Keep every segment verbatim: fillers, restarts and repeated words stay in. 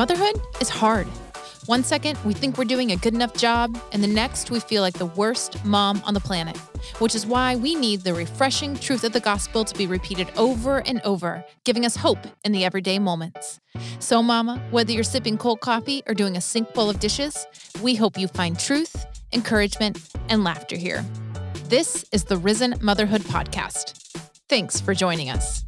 Motherhood is hard. One second, we think we're doing a good enough job, and the next, we feel like the worst mom on the planet, which is why we need the refreshing truth of the gospel to be repeated over and over, giving us hope in the everyday moments. So, Mama, whether you're sipping cold coffee or doing a sink full of dishes, we hope you find truth, encouragement, and laughter here. This is the Risen Motherhood Podcast. Thanks for joining us.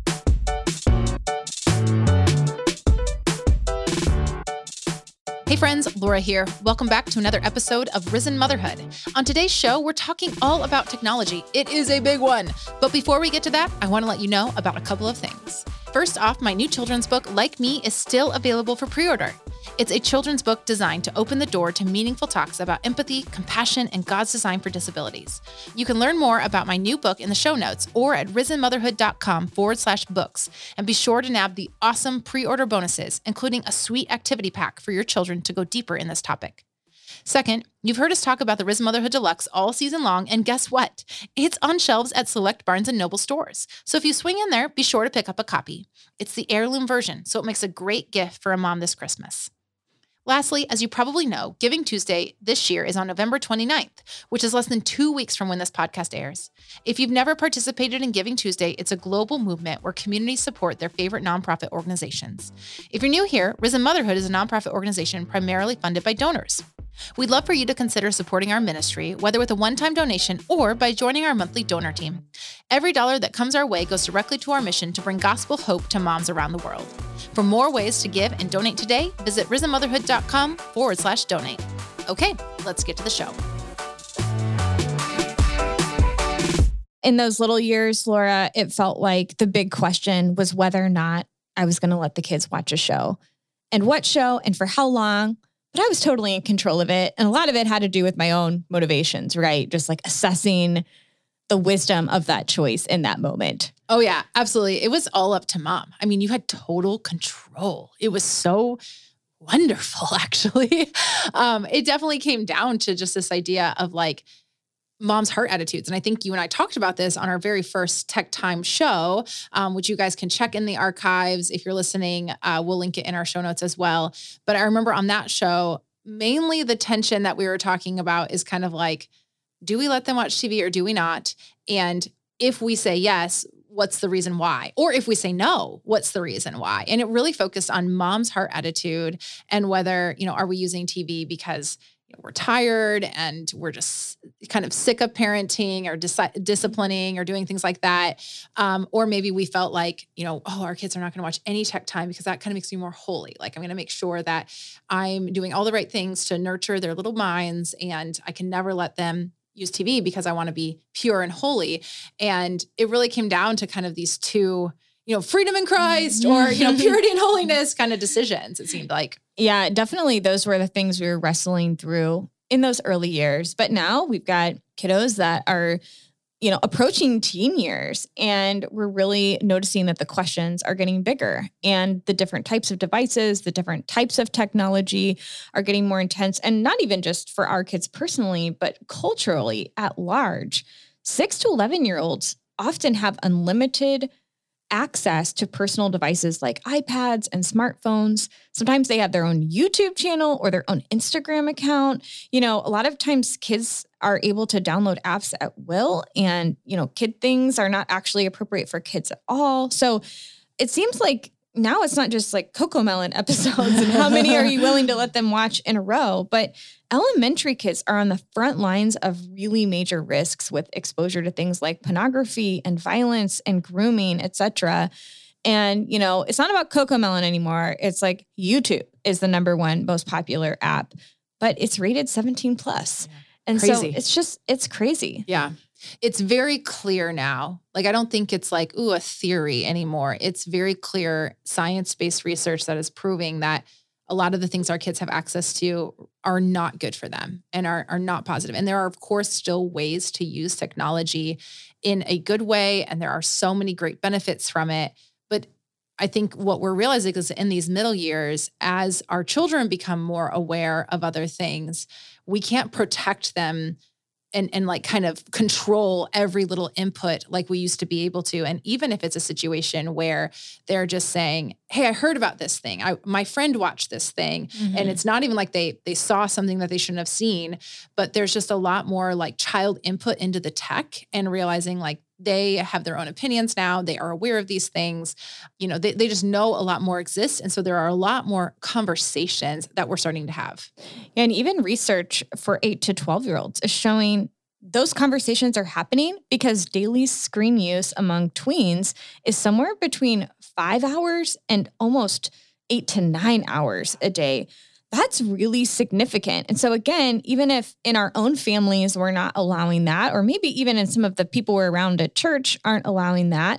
Hey friends, Laura here. Welcome back to another episode of Risen Motherhood. On today's show, we're talking all about technology. It is a big one. But before we get to that, I want to let you know about a couple of things. First off, my new children's book, Like Me, is still available for pre-order. It's a children's book designed to open the door to meaningful talks about empathy, compassion, and God's design for disabilities. You can learn more about my new book in the show notes or at risenmotherhood.com forward slash books. And be sure to nab the awesome pre-order bonuses, including a sweet activity pack for your children to go deeper in this topic. Second, you've heard us talk about the Risen Motherhood Deluxe all season long, and guess what? It's on shelves at select Barnes and Noble stores. So if you swing in there, be sure to pick up a copy. It's the heirloom version, so it makes a great gift for a mom this Christmas. Lastly, as you probably know, Giving Tuesday this year is on November twenty-ninth, which is less than two weeks from when this podcast airs. If you've never participated in Giving Tuesday, it's a global movement where communities support their favorite nonprofit organizations. If you're new here, Risen Motherhood is a nonprofit organization primarily funded by donors. We'd love for you to consider supporting our ministry, whether with a one-time donation or by joining our monthly donor team. Every dollar that comes our way goes directly to our mission to bring gospel hope to moms around the world. For more ways to give and donate today, visit risenmotherhood.com forward slash donate. Okay, let's get to the show. In those little years, Laura, it felt like the big question was whether or not I was going to let the kids watch a show, and what show and for how long. But I was totally in control of it. And a lot of it had to do with my own motivations, right? Just like assessing the wisdom of that choice in that moment. Oh yeah, absolutely. It was all up to mom. I mean, you had total control. It was so wonderful, actually. Um, it definitely came down to just this idea of like mom's heart attitudes. And I think you and I talked about this on our very first Tech Time show, um, which you guys can check in the archives. If you're listening, uh, we'll link it in our show notes as well. But I remember on that show, mainly the tension that we were talking about is kind of like, do we let them watch T V or do we not? And if we say yes, what's the reason why? Or if we say no, what's the reason why? And it really focused on mom's heart attitude and whether, you know, are we using T V because you know, we're tired and we're just kind of sick of parenting or dis- disciplining or doing things like that. Um, or maybe we felt like, you know, oh, our kids are not going to watch any tech time because that kind of makes me more holy. Like I'm going to make sure that I'm doing all the right things to nurture their little minds and I can never let them use T V because I want to be pure and holy. And it really came down to kind of these two, you know, freedom in Christ or, you know, purity and holiness kind of decisions, it seemed like. Yeah, definitely. Those were the things we were wrestling through in those early years. But now we've got kiddos that are, you know, approaching teen years, and we're really noticing that the questions are getting bigger and the different types of devices, the different types of technology are getting more intense, and not even just for our kids personally, but culturally at large. Six to eleven year olds often have unlimited access to personal devices like iPads and smartphones. Sometimes they have their own YouTube channel or their own Instagram account. You know, a lot of times kids are able to download apps at will, and, you know, kid things are not actually appropriate for kids at all. So it seems like now it's not just like CoComelon episodes and how many are you willing to let them watch in a row, but elementary kids are on the front lines of really major risks with exposure to things like pornography and violence and grooming, et cetera. And, you know, it's not about CoComelon anymore. It's like YouTube is the number one most popular app, but it's rated seventeen plus. Yeah. And crazy. So it's just, it's crazy. Yeah. It's very clear now. Like, I don't think it's like, ooh, a theory anymore. It's very clear science-based research that is proving that a lot of the things our kids have access to are not good for them and are, are not positive. And there are, of course, still ways to use technology in a good way. And there are so many great benefits from it. But I think what we're realizing is in these middle years, as our children become more aware of other things, we can't protect them and, and like kind of control every little input like we used to be able to. And even if it's a situation where they're just saying, hey, I heard about this thing. I, my friend watched this thing. Mm-hmm. And it's not even like they, they saw something that they shouldn't have seen, but there's just a lot more like child input into the tech and realizing like they have their own opinions now. They are aware of these things. You know, they, they just know a lot more exists. And so there are a lot more conversations that we're starting to have. And even research for eight to twelve year olds is showing those conversations are happening because daily screen use among tweens is somewhere between five hours and almost eight to nine hours a day. That's really significant. And so again, even if in our own families, we're not allowing that, or maybe even in some of the people we're around at church aren't allowing that,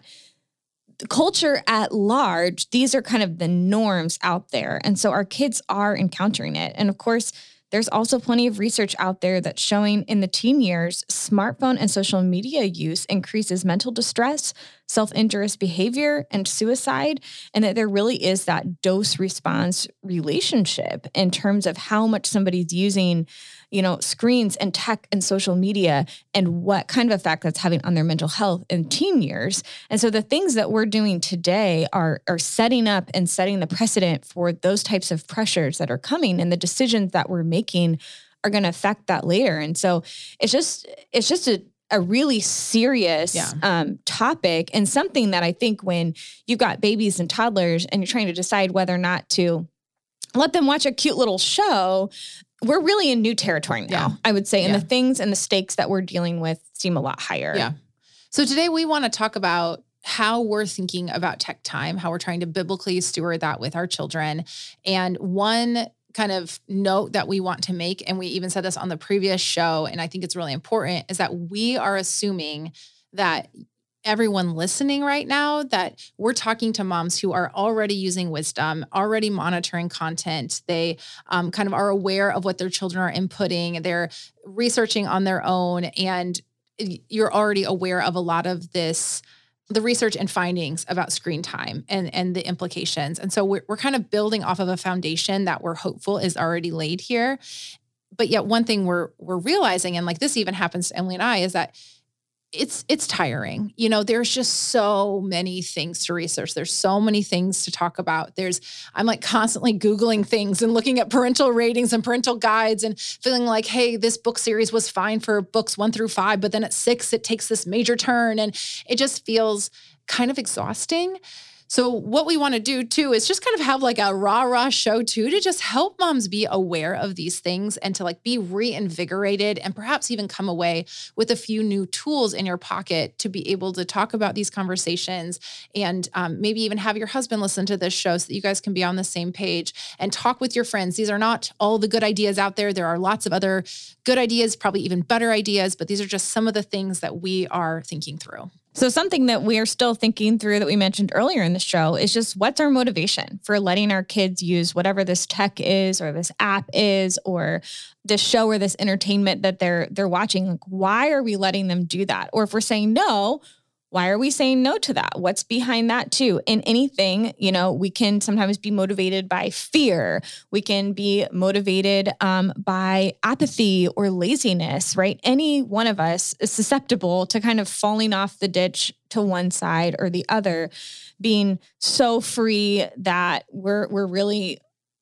the culture at large, these are kind of the norms out there. And so our kids are encountering it. And of course, there's also plenty of research out there that's showing in the teen years, smartphone and social media use increases mental distress, self-injurious behavior, and suicide, and that there really is that dose-response relationship in terms of how much somebody's using, you know, screens and tech and social media and what kind of effect that's having on their mental health in teen years. And so the things that we're doing today are, are setting up and setting the precedent for those types of pressures that are coming, and the decisions that we're making are going to affect that later. And so it's just, it's just a, a really serious yeah. um, topic, and something that I think when you've got babies and toddlers and you're trying to decide whether or not to let them watch a cute little show, we're really in new territory now, yeah. I would say. And yeah. the things and the stakes that we're dealing with seem a lot higher. Yeah. So today we want to talk about how we're thinking about tech time, how we're trying to biblically steward that with our children. And one kind of note that we want to make, and we even said this on the previous show, and I think it's really important, is that we are assuming that everyone listening right now, that we're talking to moms who are already using wisdom, already monitoring content. They um, kind of are aware of what their children are inputting. They're researching on their own, and you're already aware of a lot of this, the research and findings about screen time and, and the implications. And so we're, we're kind of building off of a foundation that we're hopeful is already laid here. But yet one thing we're, we're realizing, and like this even happens to Emily and I, is that it's, it's tiring. You know, there's just so many things to research. There's so many things to talk about. There's, I'm like constantly Googling things and looking at parental ratings and parental guides and feeling like, hey, this book series was fine for books one through five, but then at six, it takes this major turn. And it just feels kind of exhausting. So what we want to do too is just kind of have like a rah rah show too, to just help moms be aware of these things and to like be reinvigorated and perhaps even come away with a few new tools in your pocket to be able to talk about these conversations, and um, maybe even have your husband listen to this show so that you guys can be on the same page and talk with your friends. These are not all the good ideas out there. There are lots of other good ideas, probably even better ideas, but these are just some of the things that we are thinking through. So something that we are still thinking through that we mentioned earlier in the show is just what's our motivation for letting our kids use whatever this tech is or this app is or this show or this entertainment that they're they're watching. Like, why are we letting them do that? Or if we're saying no, why are we saying no to that? What's behind that too? In anything, you know, we can sometimes be motivated by fear. We can be motivated um, by apathy or laziness, right? Any one of us is susceptible to kind of falling off the ditch to one side or the other, being so free that we're we're really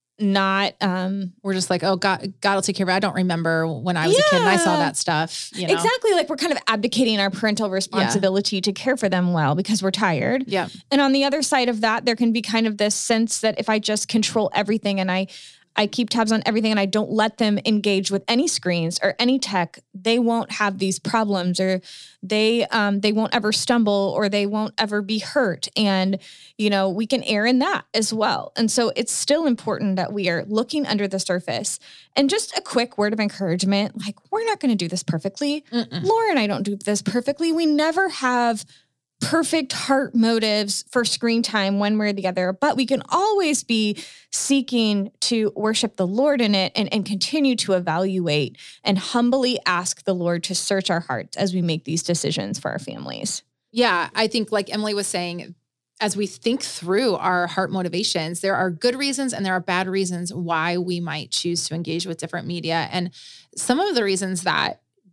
not um we're just like, oh, God, God will take care of it. I don't remember when I was yeah, a kid and I saw that stuff. You know? Exactly. Like we're kind of abdicating our parental responsibility yeah. to care for them well because we're tired. Yeah. And on the other side of that, there can be kind of this sense that if I just control everything and I I keep tabs on everything and I don't let them engage with any screens or any tech, they won't have these problems, or they um, they won't ever stumble, or they won't ever be hurt. And, you know, we can err in that as well. And so it's still important that we are looking under the surface. And just a quick word of encouragement, like, we're not going to do this perfectly. Mm-mm. Laura and I don't do this perfectly. We never have perfect heart motives for screen time one way or the other, but we can always be seeking to worship the Lord in it and, and continue to evaluate and humbly ask the Lord to search our hearts as we make these decisions for our families. Yeah, I think like Emily was saying, as we think through our heart motivations, there are good reasons and there are bad reasons why we might choose to engage with different media. And some of the reasons that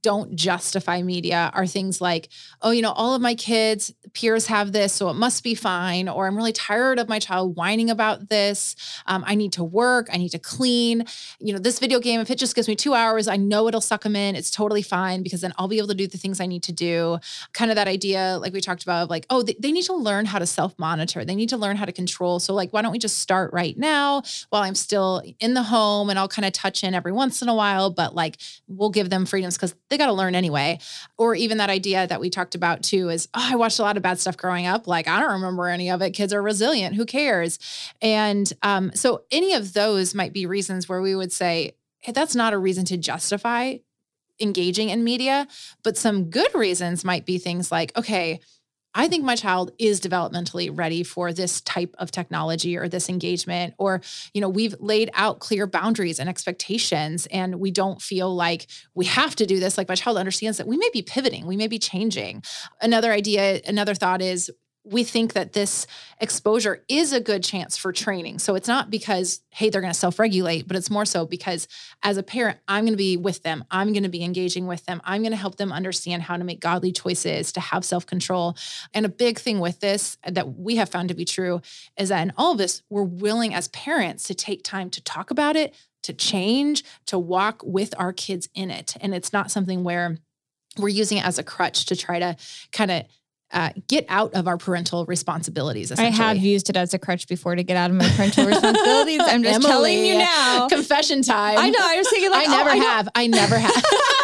don't justify media are things like, oh, you know, all of my kids' peers have this, so it must be fine. Or I'm really tired of my child whining about this. Um, I need to work. I need to clean. You know, this video game, if it just gives me two hours, I know it'll suck them in. It's totally fine because then I'll be able to do the things I need to do. Kind of that idea, like we talked about, of like, oh, they, they need to learn how to self-monitor. They need to learn how to control. So like, why don't we just start right now while I'm still in the home, and I'll kind of touch in every once in a while, but like we'll give them freedoms because they got to learn anyway. Or even that idea that we talked about too is, oh, I watched a lot of bad stuff growing up. Like, I don't remember any of it. Kids are resilient. Who cares? And um, so any of those might be reasons where we would say, hey, that's not a reason to justify engaging in media. But some good reasons might be things like, okay, I think my child is developmentally ready for this type of technology or this engagement, or, you know, we've laid out clear boundaries and expectations, and we don't feel like we have to do this. Like my child understands that we may be pivoting, we may be changing. Another idea, another thought is, we think that this exposure is a good chance for training. So it's not because, hey, they're going to self-regulate, but it's more so because as a parent, I'm going to be with them. I'm going to be engaging with them. I'm going to help them understand how to make godly choices, to have self-control. And a big thing with this that we have found to be true is that in all of this, we're willing as parents to take time to talk about it, to change, to walk with our kids in it. And it's not something where we're using it as a crutch to try to kind of Uh, get out of our parental responsibilities. I have used it as a crutch before to get out of my parental responsibilities. I'm just Emily, telling you now. Confession time. I know. I was thinking like, I never oh, I have. I never have.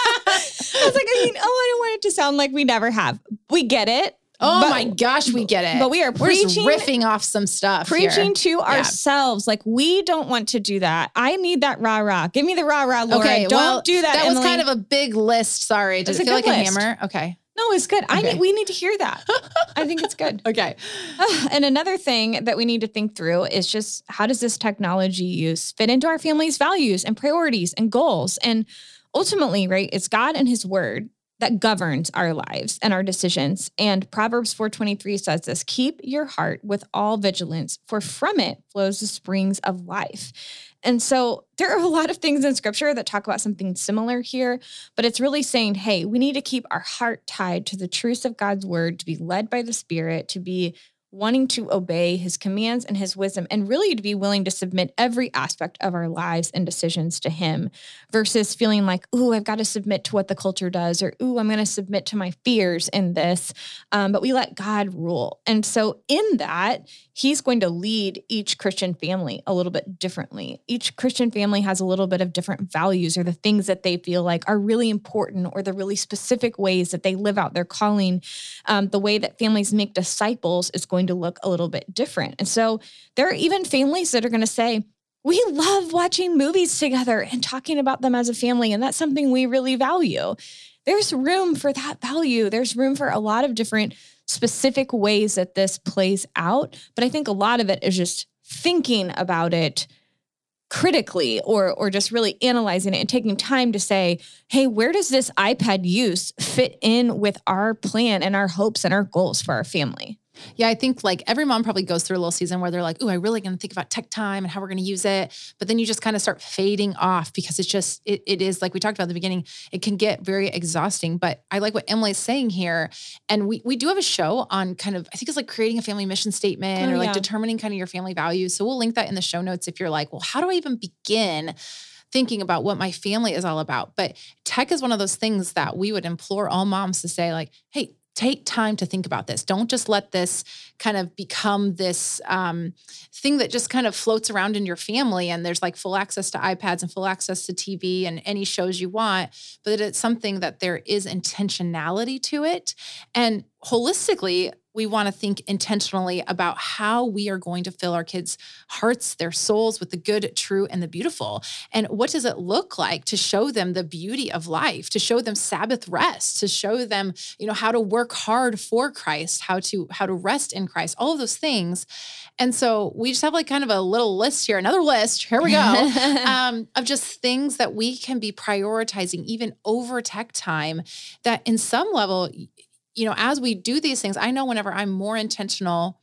I was like, I mean, oh, I don't want it to sound like we never have. We get it. Oh but, my gosh, we get it. But we are We're preaching, just riffing off some stuff. Preaching here. to yeah. ourselves. Like, we don't want to do that. I need that rah rah. Give me the rah rah, Laura. Okay, don't well, do that. That Emily. was kind of a big list. Sorry. Does it, it feel like list. a hammer? Okay. No, it's good. I okay. need, we need to hear that. I think it's good. Okay. Uh, and another thing that we need to think through is just, how does this technology use fit into our family's values and priorities and goals? And ultimately, right, it's God and his word that governs our lives and our decisions. And Proverbs four twenty-three says this: keep your heart with all vigilance, for from it flows the springs of life. And so there are a lot of things in scripture that talk about something similar here, but it's really saying, hey, we need to keep our heart tied to the truths of God's word, to be led by the Spirit, to be wanting to obey his commands and his wisdom, and really to be willing to submit every aspect of our lives and decisions to him, versus feeling like, ooh, I've got to submit to what the culture does, or ooh, I'm going to submit to my fears in this. Um, but we let God rule. And so in that, he's going to lead each Christian family a little bit differently. Each Christian family has a little bit of different values, or the things that they feel like are really important, or the really specific ways that they live out their calling. Um, the way that families make disciples is going to look a little bit different. And so there are even families that are going to say, we love watching movies together and talking about them as a family, and that's something we really value. There's room for that value. There's room for a lot of different specific ways that this plays out. But I think a lot of it is just thinking about it critically, or or just really analyzing it and taking time to say, hey, where does this iPad use fit in with our plan and our hopes and our goals for our family? Yeah, I think like every mom probably goes through a little season where they're like, oh, I really going to think about tech time and how we're going to use it. But then you just kind of start fading off because it's just, it, it is like we talked about at the beginning, it can get very exhausting. But I like what Emily's saying here. And we we do have a show on kind of, I think it's like creating a family mission statement, oh, or like yeah. determining kind of your family values. So we'll link that in the show notes if you're like, well, how do I even begin thinking about what my family is all about? But tech is one of those things that we would implore all moms to say like, hey, take time to think about this. Don't just let this kind of become this um, thing that just kind of floats around in your family and there's like full access to iPads and full access to T V and any shows you want, but that it's something that there is intentionality to it. And holistically, we want to think intentionally about how we are going to fill our kids' hearts, their souls with the good, true, and the beautiful. And what does it look like to show them the beauty of life, to show them Sabbath rest, to show them, you know, how to work hard for Christ, how to, how to rest in Christ, all of those things. And so we just have like kind of a little list here, another list, here we go, um, of just things that we can be prioritizing even over tech time that in some level, you know, as we do these things, I know whenever I'm more intentional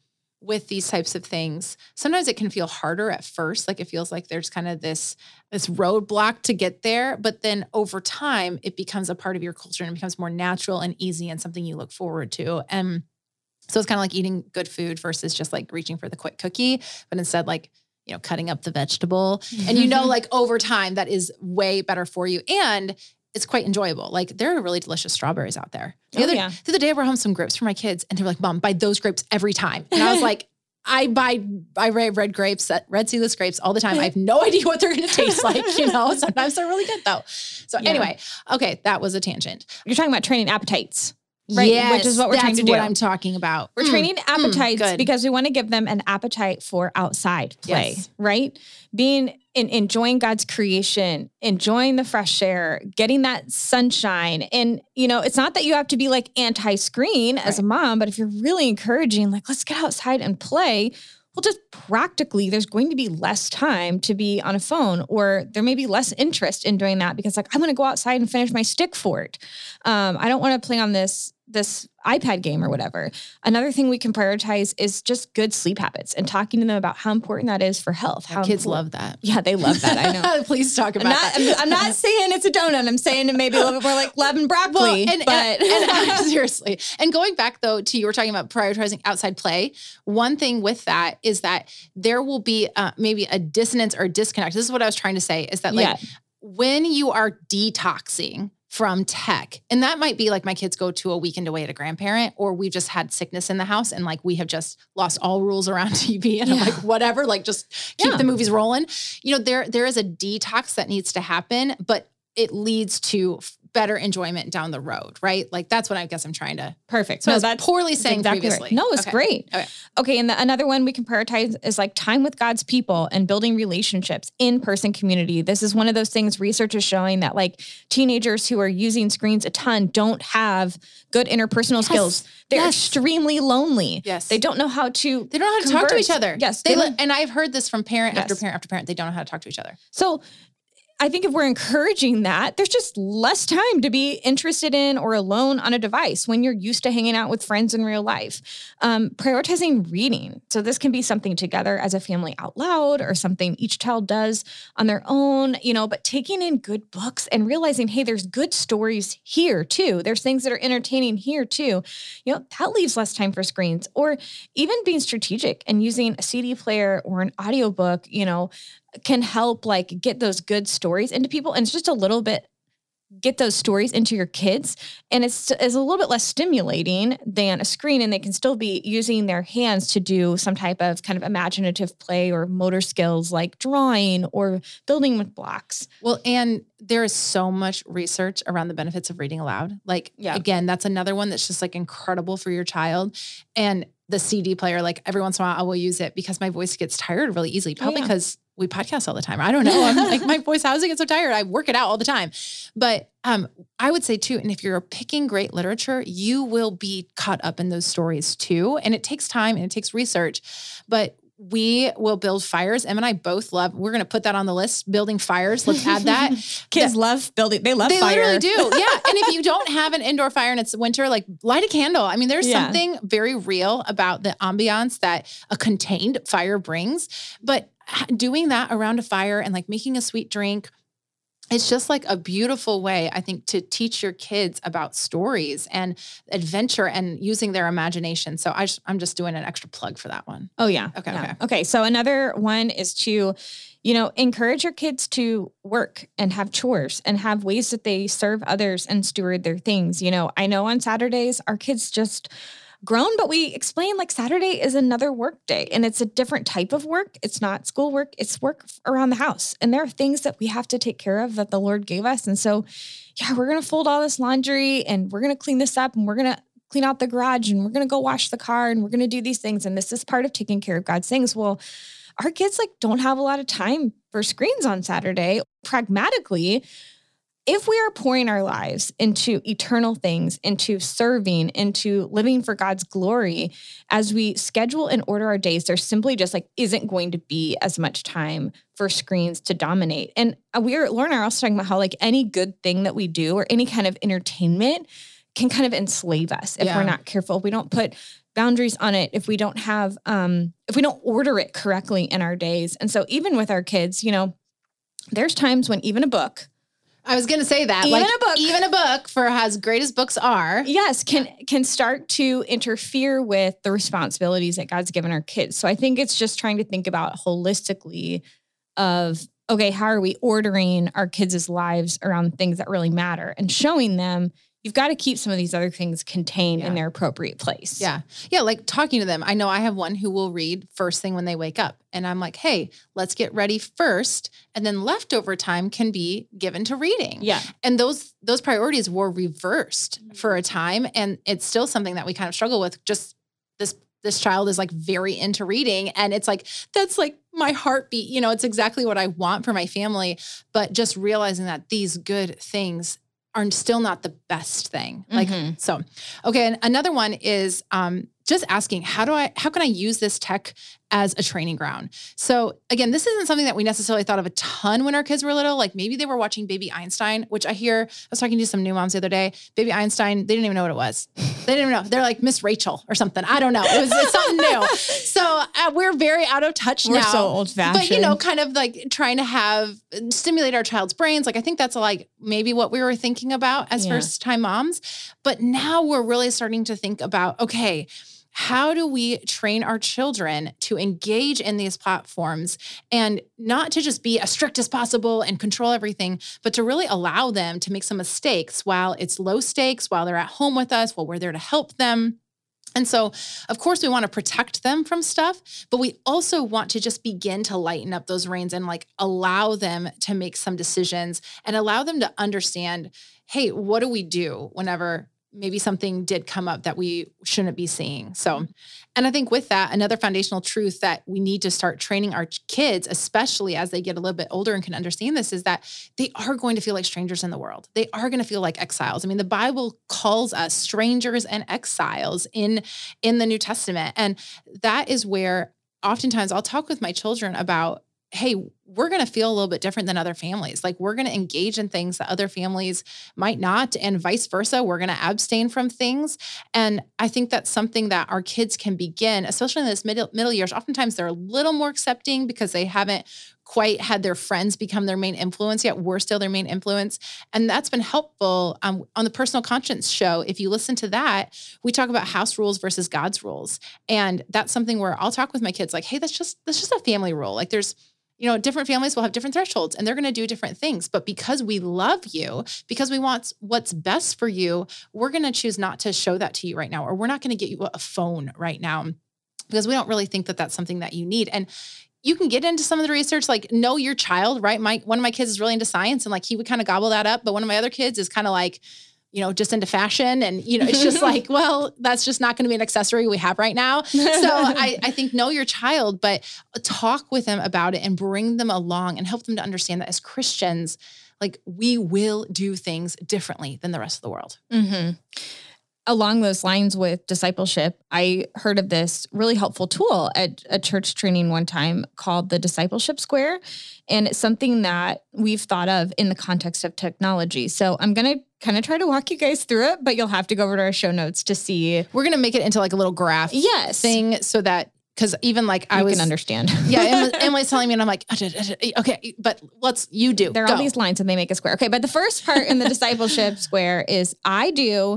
with these types of things, sometimes it can feel harder at first. Like it feels like there's kind of this, this roadblock to get there. But then over time, it becomes a part of your culture and it becomes more natural and easy and something you look forward to. And so it's kind of like eating good food versus just like reaching for the quick cookie, but instead like, you know, cutting up the vegetable. And you know, like over time, that is way better for you. And it's quite enjoyable. Like there are really delicious strawberries out there. The, Oh, other, yeah. the other day I brought home some grapes for my kids and they were like, Mom, buy those grapes every time. And I was like, I buy I red, red grapes, red seedless grapes all the time. I have no idea what they're going to taste like, you know, sometimes they're really good though. So Yeah. anyway, okay, that was a tangent. You're talking about training appetites. Right, Yes, which is what we're trying that's to do. what I'm talking about. We're Mm, training appetites good. because we want to give them an appetite for outside play, Yes. right? Being in, enjoying God's creation, enjoying the fresh air, getting that sunshine. And, you know, it's not that you have to be like anti-screen as a mom, but if you're really encouraging, like, let's get outside and play, well, just practically, there's going to be less time to be on a phone, or there may be less interest in doing that because, like, I'm going to go outside and finish my stick fort. Um, I don't want to play on this this iPad game or whatever. Another thing we can prioritize is just good sleep habits and talking to them about how important that is for health. How Kids important- love that. Yeah, they love that. I know. Please talk I'm about not, that. I'm, I'm not saying it's a donut. I'm saying it maybe a little bit more like love and broccoli. Well, and, but and, and seriously, and going back though to you were talking about prioritizing outside play. One thing with that is that there will be uh, maybe a dissonance or disconnect. This is what I was trying to say is that like Yeah. when you are detoxing from tech, and that might be like my kids go to a weekend away at a grandparent, or we've just had sickness in the house and like we have just lost all rules around T V and I'm Yeah. like, whatever, like just keep Yeah. the movies rolling. You know, there there is a detox that needs to happen, but it leads to better enjoyment down the road, right? Like that's what I guess I'm trying to. perfect. So No, I was that's poorly saying exactly previously. right. No, it's Okay. great. Okay. Okay. And the, another one we can prioritize is like time with God's people and building relationships, in-person community. This is one of those things research is showing that like teenagers who are using screens a ton don't have good interpersonal Yes. skills. They're Yes. extremely lonely. Yes. They don't know how to, They don't know how to talk to converse. each other. Yes. They, They li- don't- and I've heard this from parent after Yes. parent after parent. They don't know how to talk to each other. so I think if we're encouraging that, there's just less time to be interested in or alone on a device when you're used to hanging out with friends in real life. Um, prioritizing reading. So this can be something together as a family out loud or something each child does on their own, you know, but taking in good books and realizing, hey, there's good stories here too. There's things that are entertaining here too. You know, that leaves less time for screens, or even being strategic and using a C D player or an audiobook, you know, can help like get those good stories into people. And it's just a little bit, get those stories into your kids. And it's, it's a little bit less stimulating than a screen. And they can still be using their hands to do some type of kind of imaginative play or motor skills like drawing or building with blocks. Well, and there is so much research around the benefits of reading aloud. Like, Yeah. again, that's another one that's just like incredible for your child. And the C D player, like every once in a while I will use it because my voice gets tired really easily, probably yeah. because we podcast all the time. I don't know. I'm like, my voice, how does it get so tired? I work it out all the time. But um, I would say too, and if you're picking great literature, you will be caught up in those stories too. And it takes time and it takes research, but we will build fires. Em and I both love, we're going to put that on the list, building fires. Let's add that. Kids That- love building. They love They fire. literally do. Yeah. And if you don't have an indoor fire and it's winter, like light a candle. I mean, there's Yeah. something very real about the ambiance that a contained fire brings. But doing that around a fire and like making a sweet drink, it's just like a beautiful way, I think, to teach your kids about stories and adventure and using their imagination. So I just, I'm just doing an extra plug for that one. Oh yeah. Okay, Yeah. okay. Okay. So another one is to, you know, encourage your kids to work and have chores and have ways that they serve others and steward their things. You know, I know on Saturdays our kids just grown, but we explain like Saturday is another work day and it's a different type of work. It's not school work. It's work around the house. And there are things that we have to take care of that the Lord gave us. And so, yeah, we're going to fold all this laundry and we're going to clean this up and we're going to clean out the garage and we're going to go wash the car and we're going to do these things. And this is part of taking care of God's things. Well, our kids like don't have a lot of time for screens on Saturday. Pragmatically, if we are pouring our lives into eternal things, into serving, into living for God's glory, as we schedule and order our days, there simply just like isn't going to be as much time for screens to dominate. And we are, Lauren and I are also talking about how like any good thing that we do or any kind of entertainment can kind of enslave us if Yeah. we're not careful. We don't put boundaries on it if we don't have, um, if we don't order it correctly in our days. And so even with our kids, you know, there's times when even a book, I was going to say that. Even like, a book. Even a book, for as great as books are. yes, can can start to interfere with the responsibilities that God's given our kids. So I think it's just trying to think about holistically of, okay, how are we ordering our kids' lives around things that really matter and showing them you've got to keep some of these other things contained Yeah. in their appropriate place. Yeah. Yeah. Like talking to them. I know I have one who will read first thing when they wake up. And I'm like, hey, let's get ready first. And then leftover time can be given to reading. Yeah. And those those priorities were reversed for a time. And it's still something that we kind of struggle with. Just this this child is like very into reading. And it's like, that's like my heartbeat. You know, it's exactly what I want for my family. But just realizing that these good things are still not the best thing. Like, Mhm. so, okay. And another one is, um, just asking, how do I, how can I use this tech as a training ground? So again, this isn't something that we necessarily thought of a ton when our kids were little. Like maybe they were watching Baby Einstein, which I hear, I was talking to some new moms the other day, Baby Einstein, they didn't even know what it was. They didn't even know. They're like Miss Rachel or something. I don't know. It was it's something new. So uh, we're very out of touch We're now. so old fashioned. But you know, kind of like trying to have, stimulate our child's brains. Like I think that's like maybe what we were thinking about as Yeah. first time moms. But now we're really starting to think about, okay, how do we train our children to engage in these platforms and not to just be as strict as possible and control everything, but to really allow them to make some mistakes while it's low stakes, while they're at home with us, while we're there to help them. And so, of course, we want to protect them from stuff, but we also want to just begin to lighten up those reins and like allow them to make some decisions and allow them to understand, hey, what do we do whenever maybe something did come up that we shouldn't be seeing. So, and I think with that, another foundational truth that we need to start training our kids, especially as they get a little bit older and can understand this, is that they are going to feel like strangers in the world. They are going to feel like exiles. I mean, the Bible calls us strangers and exiles in, in the New Testament. And that is where oftentimes I'll talk with my children about, hey, we're going to feel a little bit different than other families. Like we're going to engage in things that other families might not, and vice versa. We're going to abstain from things. And I think that's something that our kids can begin, especially in this middle, middle years. Oftentimes they're a little more accepting because they haven't quite had their friends become their main influence yet. We're still their main influence. And that's been helpful. Um, on the Personal Conscience show, if you listen to that, we talk about house rules versus God's rules. And that's something where I'll talk with my kids like, hey, that's just, that's just a family rule. Like there's, you know, different families will have different thresholds and they're going to do different things. But because we love you, because we want what's best for you, we're going to choose not to show that to you right now, or we're not going to get you a phone right now because we don't really think that that's something that you need. And you can get into some of the research, like know your child, right? My, one of my kids is really into science and like he would kind of gobble that up. But one of my other kids is kind of like, you know, just into fashion. And, you know, it's just like, well, that's just not going to be an accessory we have right now. So I, I think know your child, but talk with them about it and bring them along and help them to understand that as Christians, like we will do things differently than the rest of the world. Mm-hmm. Along those lines with discipleship, I heard of this really helpful tool at a church training one time called the Discipleship Square. And it's something that we've thought of in the context of technology. So I'm going to kind of try to walk you guys through it, but you'll have to go over to our show notes to see. We're going to make it into like a little graph yes. thing so that, because even like I you was can understand. Yeah, Emily, Emily's telling me and I'm like, okay, but let's, you do. There are Go. all these lines and they make a square. Okay, but the first part in the Discipleship Square is I do,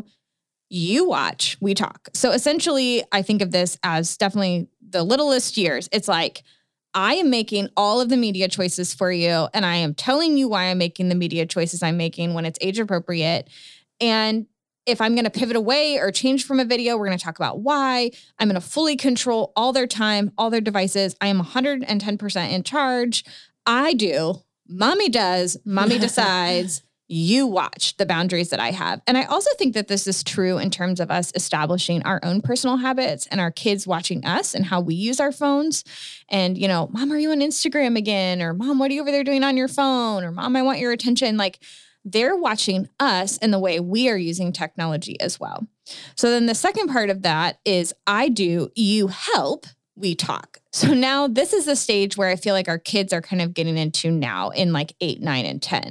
you watch, we talk. So essentially, I think of this as definitely the littlest years. It's like, I am making all of the media choices for you, and I am telling you why I'm making the media choices I'm making when it's age appropriate. And if I'm going to pivot away or change from a video, we're going to talk about why. I'm going to fully control all their time, all their devices. I am one hundred ten percent in charge. I do. Mommy does. Mommy decides. You watch the boundaries that I have. And I also think that this is true in terms of us establishing our own personal habits and our kids watching us and how we use our phones. And, you know, Mom, are you on Instagram again? Or Mom, what are you over there doing on your phone? Or Mom, I want your attention. Like they're watching us in the way we are using technology as well. So then the second part of that is I do, you help, we talk. So now this is the stage where I feel like our kids are kind of getting into now in like eight, nine, and ten.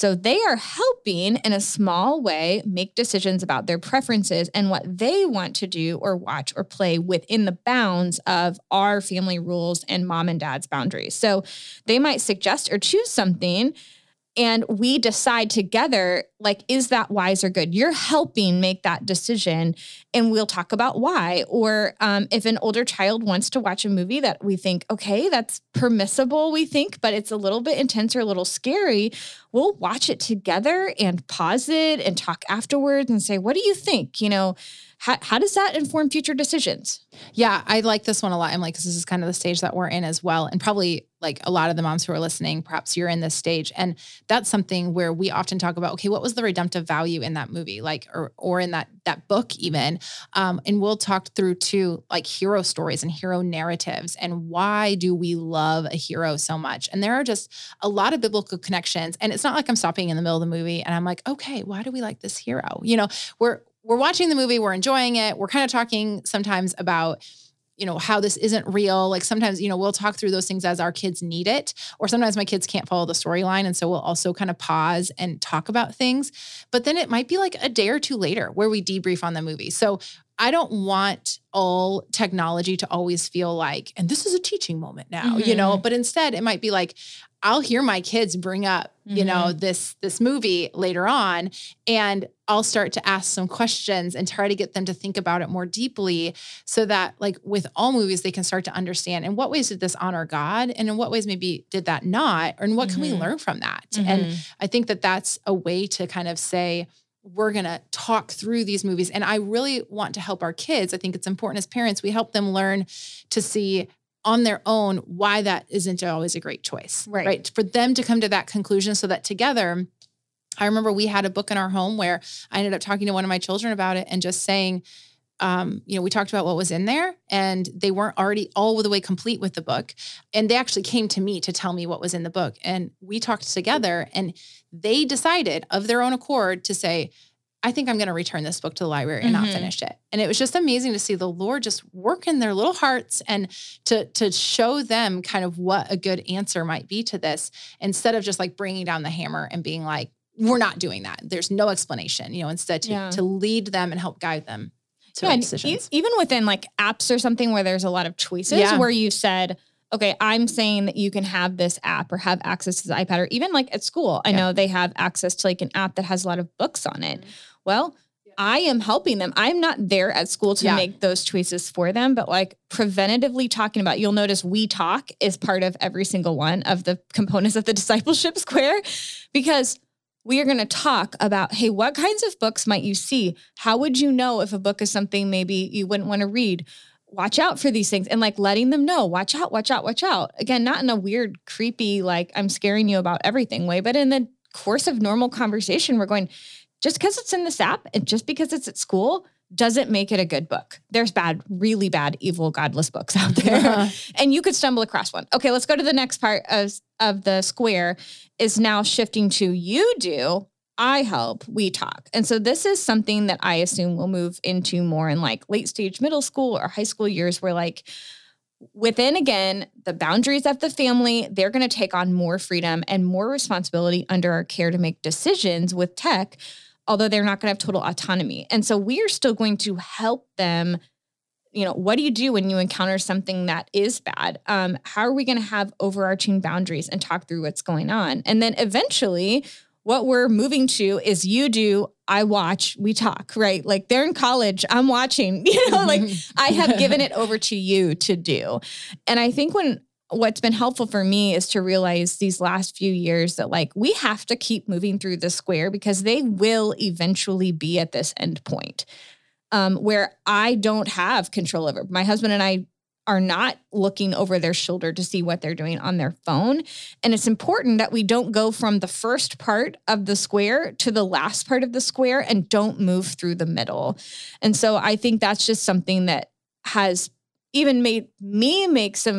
So they are helping in a small way make decisions about their preferences and what they want to do or watch or play within the bounds of our family rules and mom and dad's boundaries. So they might suggest or choose something, and we decide together, like, is that wise or good? You're helping make that decision, and we'll talk about why. Or um, if an older child wants to watch a movie that we think, okay, that's permissible, we think, but it's a little bit intense or a little scary, we'll watch it together and pause it and talk afterwards and say, what do you think? You know, how, how does that inform future decisions? Yeah, I like this one a lot, Emily, because this is kind of the stage that we're in as well. And probably like a lot of the moms who are listening, perhaps you're in this stage. And that's something where we often talk about, okay, what was the redemptive value in that movie? Like, or, or in that, that book even. Um, and we'll talk through too, like hero stories and hero narratives and why do we love a hero so much? And there are just a lot of biblical connections. And it's not like I'm stopping in the middle of the movie and I'm like, okay, why do we like this hero? You know, we're, we're watching the movie, we're enjoying it. We're kind of talking sometimes about, you know, how this isn't real. Like sometimes, you know, we'll talk through those things as our kids need it, or sometimes my kids can't follow the storyline. And so we'll also kind of pause and talk about things, but then it might be like a day or two later where we debrief on the movie. So I don't want all technology to always feel like, and this is a teaching moment now, mm-hmm. you know, but instead it might be like, I'll hear my kids bring up, mm-hmm. you know, this, this movie later on, and I'll start to ask some questions and try to get them to think about it more deeply so that like with all movies, they can start to understand in what ways did this honor God? And in what ways maybe did that not, or in what mm-hmm. can we learn from that? Mm-hmm. And I think that that's a way to kind of say, we're going to talk through these movies. And I really want to help our kids. I think it's important as parents, we help them learn to see on their own why that isn't always a great choice, right? right? For them to come to that conclusion so that together, I remember we had a book in our home where I ended up talking to one of my children about it and just saying, um, you know, we talked about what was in there and they weren't already all the way complete with the book. And they actually came to me to tell me what was in the book. And we talked together and they decided of their own accord to say, I think I'm going to return this book to the library and mm-hmm. not finish it. And it was just amazing to see the Lord just work in their little hearts and to, to show them kind of what a good answer might be to this, instead of just like bringing down the hammer and being like, we're not doing that. There's no explanation, you know, instead to, yeah. to lead them and help guide them to yeah, decisions. E- even within like apps or something where there's a lot of choices yeah. where you said, okay, I'm saying that you can have this app or have access to the iPad, or even like at school, I yeah. know they have access to like an app that has a lot of books on it. Mm-hmm. Well, yeah. I am helping them. I'm not there at school to yeah. make those choices for them, but like preventatively talking about, you'll notice we talk is part of every single one of the components of the discipleship square, because we are going to talk about, hey, what kinds of books might you see? How would you know if a book is something maybe you wouldn't want to read? Watch out for these things, and like letting them know, watch out, watch out, watch out. Again, not in a weird, creepy, like I'm scaring you about everything way, but in the course of normal conversation, we're going, just because it's in this app and just because it's at school doesn't make it a good book. There's bad, really bad, evil, godless books out there. Uh-huh. And you could stumble across one. Okay, let's go to the next part of, of the square is now shifting to you do, I help, we talk. And so this is something that I assume will move into more in like late stage middle school or high school years where like within, again, the boundaries of the family, they're going to take on more freedom and more responsibility under our care to make decisions with tech, although they're not going to have total autonomy. And so we are still going to help them. You know, what do you do when you encounter something that is bad? Um, how are we going to have overarching boundaries and talk through what's going on? And then eventually what we're moving to is you do, I watch, we talk, right? Like they're in college, I'm watching, you know, like I have given it over to you to do. And I think when what's been helpful for me is to realize these last few years that like we have to keep moving through the square because they will eventually be at this end point um, where I don't have control over. My husband and I are not looking over their shoulder to see what they're doing on their phone. And it's important that we don't go from the first part of the square to the last part of the square and don't move through the middle. And so I think that's just something that has even made me make some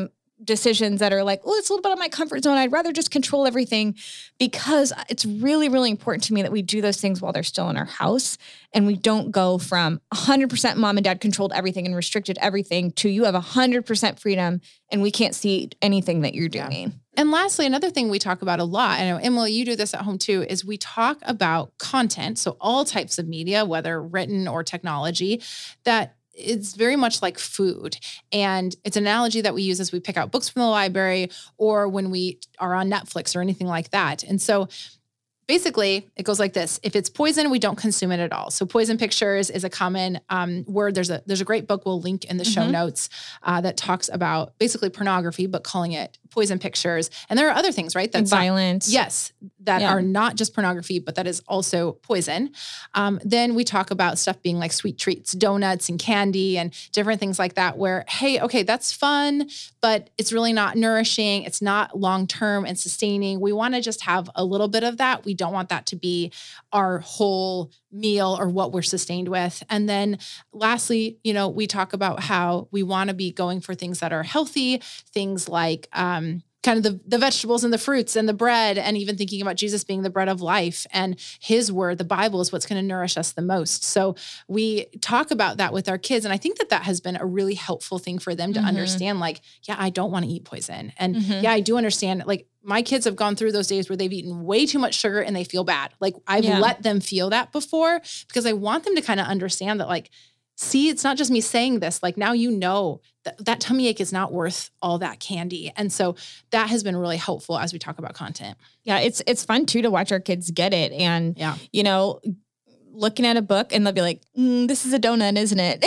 decisions that are like, oh, it's a little bit of my comfort zone. I'd rather just control everything, because it's really, really important to me that we do those things while they're still in our house. And we don't go from one hundred percent mom and dad controlled everything and restricted everything to you have one hundred percent freedom and we can't see anything that you're doing. Yeah. And lastly, another thing we talk about a lot, I know, Emily, you do this at home too, is we talk about content. So all types of media, whether written or technology, that it's very much like food. And it's an analogy that we use as we pick out books from the library or when we are on Netflix or anything like that. And so basically, it goes like this. If it's poison, we don't consume it at all. So poison pictures is a common um, word. There's a there's a great book we'll link in the show mm-hmm. notes uh, that talks about basically pornography, but calling it poison pictures. And there are other things, right? That's violence. Not, yes, that yeah. are not just pornography, but that is also poison. Um, then we talk about stuff being like sweet treats, donuts and candy and different things like that where, hey, okay, that's fun, but it's really not nourishing. It's not long-term and sustaining. We want to just have a little bit of that. We don't want that to be our whole meal or what we're sustained with. And then lastly, you know, we talk about how we want to be going for things that are healthy, things like, um, kind of the, the vegetables and the fruits and the bread, and even thinking about Jesus being the bread of life and his word, the Bible is what's going to nourish us the most. So we talk about that with our kids. And I think that that has been a really helpful thing for them to mm-hmm. understand, like, yeah, I don't want to eat poison. And mm-hmm. yeah, I do understand, like, my kids have gone through those days where they've eaten way too much sugar and they feel bad. Like I've yeah. let them feel that before because I want them to kind of understand that, like, see, it's not just me saying this, like now you know that that tummy ache is not worth all that candy. And so that has been really helpful as we talk about content. Yeah. It's, it's fun too, to watch our kids get it. And, yeah. you know, looking at a book and they'll be like, mm, this is a donut, isn't it?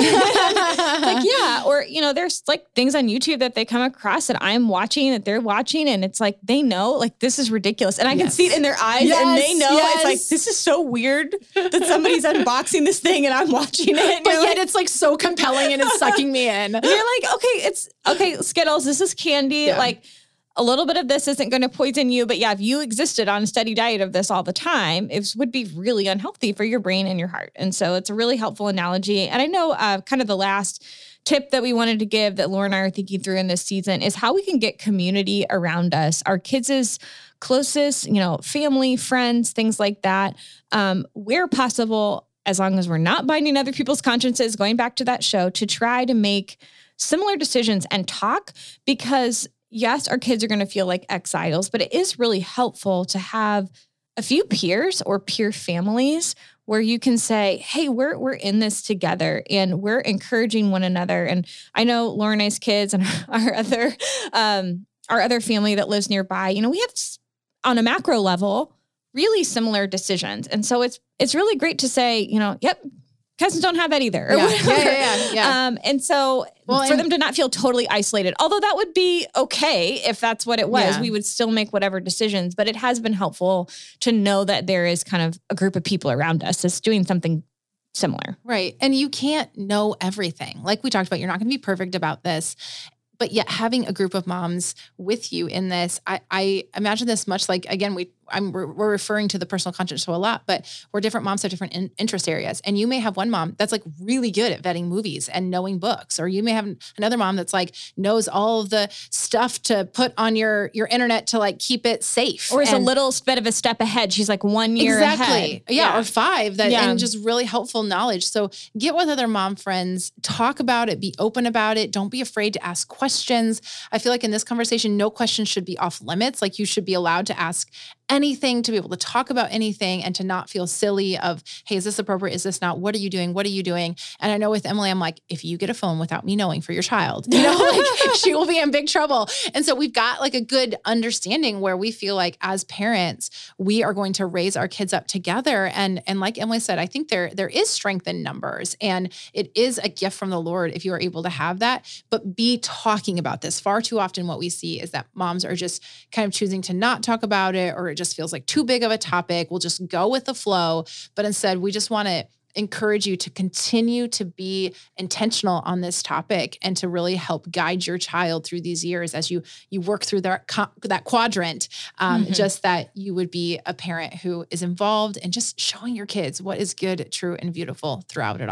Like, yeah. Or, you know, there's like things on YouTube that they come across that I'm watching, that they're watching. And it's like, they know, like, this is ridiculous. And I yes. can see it in their eyes yes, and they know yes. it's like, this is so weird that somebody's unboxing this thing and I'm watching it. But yet like, it's like so compelling and it's sucking me in. And you're like, okay, it's okay. Skittles, this is candy. Yeah. Like, a little bit of this isn't going to poison you, but yeah, if you existed on a steady diet of this all the time, it would be really unhealthy for your brain and your heart. And so it's a really helpful analogy. And I know uh, kind of the last tip that we wanted to give that Laura and I are thinking through in this season is how we can get community around us, our kids' closest, you know, family, friends, things like that, um, where possible, as long as we're not binding other people's consciences, going back to that show, to try to make similar decisions and talk, because yes, our kids are going to feel like exiles, but it is really helpful to have a few peers or peer families where you can say, hey, we're we're in this together and we're encouraging one another. And I know Laura and I's kids and our other um, our other family that lives nearby, you know, we have on a macro level really similar decisions. And so it's it's really great to say, you know, yep, cousins don't have that either. Or yeah. yeah, yeah, yeah, yeah. Um, and so well, for and- them to not feel totally isolated, although that would be okay if that's what it was, yeah. we would still make whatever decisions. But it has been helpful to know that there is kind of a group of people around us that's doing something similar. Right. And you can't know everything. Like we talked about, you're not going to be perfect about this. But yet having a group of moms with you in this, I, I imagine this much like, again, we I'm, we're, we're referring to the personal conscience show a lot, but we're different moms have different in, interest areas. And you may have one mom that's like really good at vetting movies and knowing books, or you may have another mom that's like knows all of the stuff to put on your, your internet to like keep it safe. Or is and, a little bit of a step ahead. She's like one year exactly. ahead. Yeah, yeah. Or five that, yeah. and just really helpful knowledge. So get with other mom friends, talk about it, be open about it. Don't be afraid to ask questions. I feel like in this conversation, no question should be off limits. Like you should be allowed to ask anything, to be able to talk about anything and to not feel silly of, hey, is this appropriate? Is this not? What are you doing? What are you doing? And I know with Emily, I'm like, if you get a phone without me knowing for your child, you know, like she will be in big trouble. And so we've got like a good understanding where we feel like as parents, we are going to raise our kids up together. And, and like Emily said, I think there, there is strength in numbers and it is a gift from the Lord if you are able to have that, but be talking about this. Far too often what we see is that moms are just kind of choosing to not talk about it, or it just feels like too big of a topic. We'll just go with the flow. But instead, we just want to encourage you to continue to be intentional on this topic and to really help guide your child through these years as you you work through that, that quadrant. Um, mm-hmm. Just that you would be a parent who is involved and just showing your kids what is good, true, and beautiful throughout it all.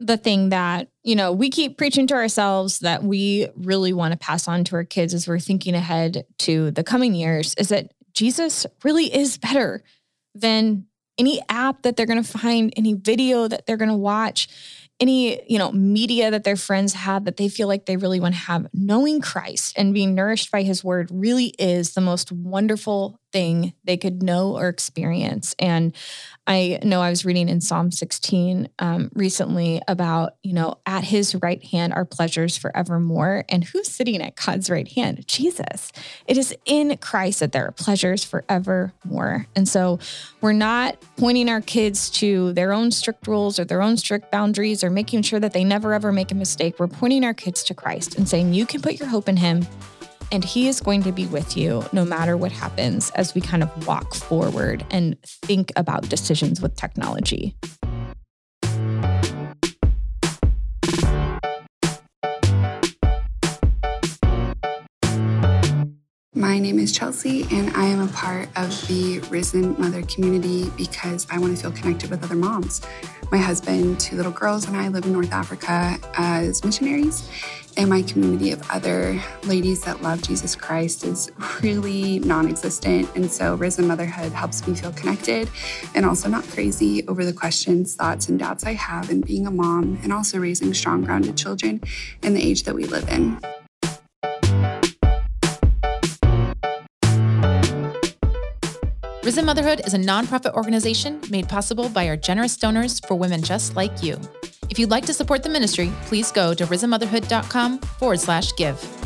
the thing that, you know, we keep preaching to ourselves that we really want to pass on to our kids as we're thinking ahead to the coming years is that Jesus really is better than any app that they're going to find, any video that they're going to watch, any, you know, media that their friends have that they feel like they really want to have. Knowing Christ and being nourished by his word really is the most wonderful thing they could know or experience. And I know I was reading in Psalm sixteen um, recently about, you know, at his right hand are pleasures forevermore. And who's sitting at God's right hand? Jesus. It is in Christ that there are pleasures forevermore. And so we're not pointing our kids to their own strict rules or their own strict boundaries or making sure that they never, ever make a mistake. We're pointing our kids to Christ and saying, you can put your hope in him, and he is going to be with you no matter what happens as we kind of walk forward and think about decisions with technology. My name is Chelsea, and I am a part of the Risen Mother community because I want to feel connected with other moms. My husband, two little girls, and I live in North Africa as missionaries, and my community of other ladies that love Jesus Christ is really non-existent. And so Risen Motherhood helps me feel connected and also not crazy over the questions, thoughts, and doubts I have in being a mom and also raising strong, grounded children in the age that we live in. Risen Motherhood is a nonprofit organization made possible by our generous donors for women just like you. If you'd like to support the ministry, please go to risenmotherhood.com forward slash give.